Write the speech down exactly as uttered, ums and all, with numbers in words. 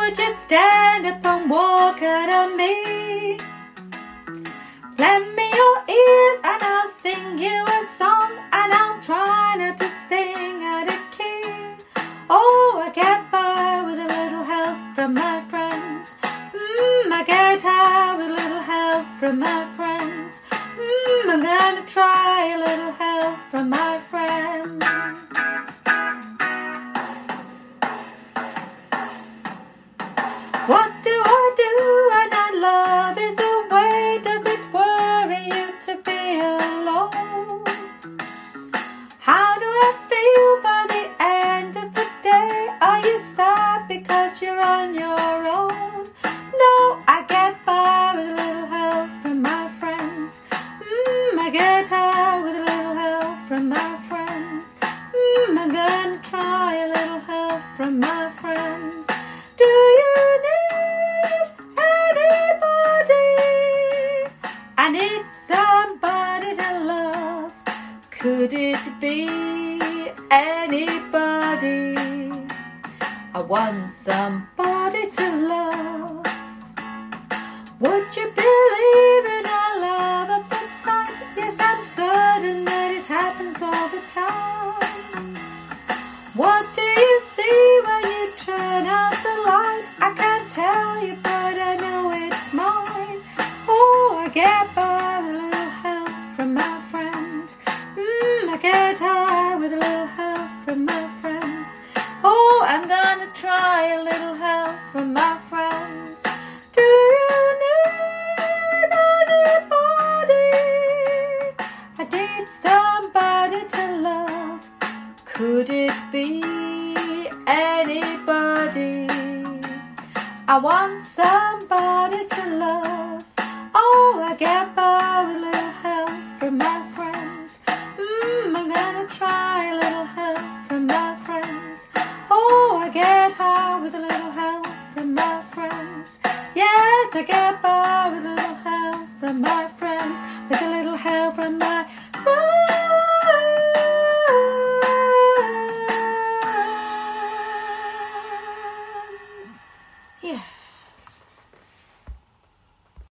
would you stand up and walk out on me? Lend me your ears and I'll sing you a song, and I'll try not to sing out of key. Oh, I get by with a little help from my friends. Mmm, I get by with a little help from my friends. Mmm, I'm gonna try a little help from my friends. What do I do when I love is away? Does it worry you to be alone? How do I feel by the end of the day? Are you sad because you're on your own? No, I get by with a little help from my friends. Mmm, I get by with a little help from my friends. Mmm, I'm gonna try a little help from my friends. Do you need anybody? I need somebody to love. Could it be anybody? I want somebody to love. Would you believe in our love at first sight? Yes, I'm certain that it happens all the time. What do you see when you turn out the light? I can't tell you, but I know it's mine. Oh, I get by with a little help from my friends. Mmm, I get high with a little help from my friends. Oh, I'm gonna try a little help from my friends. Do you need anybody? I need somebody to love. Could it be anybody? I want somebody to love. Oh, I get by with a little help from my friends. Mmm, I'm gonna try a little help from my friends. Oh, I get high with a little help from my friends. Yes, I get by